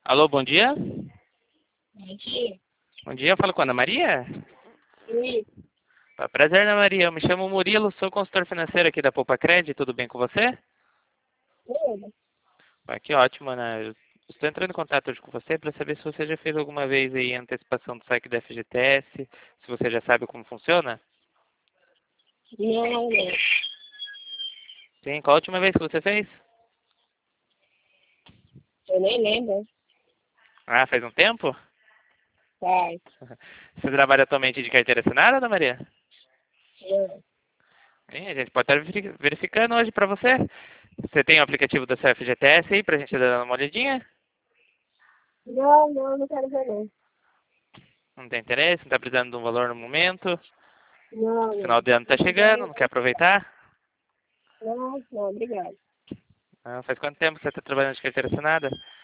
Alô, bom dia. Bom dia. Bom dia, eu falo com a Ana Maria. Oi. Prazer, Ana Maria. Eu me chamo Murilo, sou consultor financeiro aqui da Poupa Cred. Tudo bem com você? Tudo. Que ótimo, Ana. Eu estou entrando em contato hoje com você para saber se você já fez alguma vez aí antecipação do saque da FGTS, se você já sabe como funciona. Não, não. Sim, qual a última vez que você fez? Eu nem lembro. Ah, faz um tempo? Faz. Você trabalha atualmente de carteira assinada, Ana Maria? Não. Sim, a gente pode estar verificando hoje para você. Você tem o aplicativo da sua FGTS aí para a gente dar uma olhadinha? Não quero ver não. Não tem interesse? Não está precisando de um valor no momento? Final Não. de ano está chegando, não quer aproveitar? Não, obrigado. Ah, faz quanto tempo que você está trabalhando de carteira assinada?